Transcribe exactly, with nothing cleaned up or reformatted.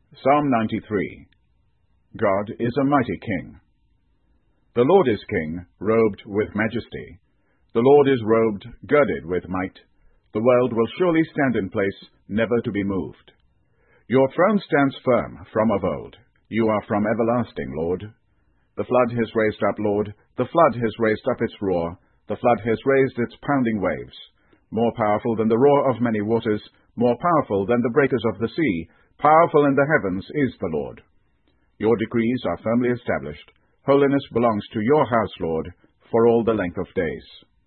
Psalm ninety-three. God is a mighty King. The Lord is King, robed with majesty. The Lord is robed, girded with might. The world will surely stand in place, never to be moved. Your throne stands firm from of old. You are from everlasting, Lord. The flood has raised up, Lord. The flood has raised up its roar. The flood has raised its pounding waves. More powerful than the roar of many waters, more powerful than the breakers of the sea, powerful in the heavens is the Lord. Your decrees are firmly established. Holiness belongs to your house, Lord, for all the length of days.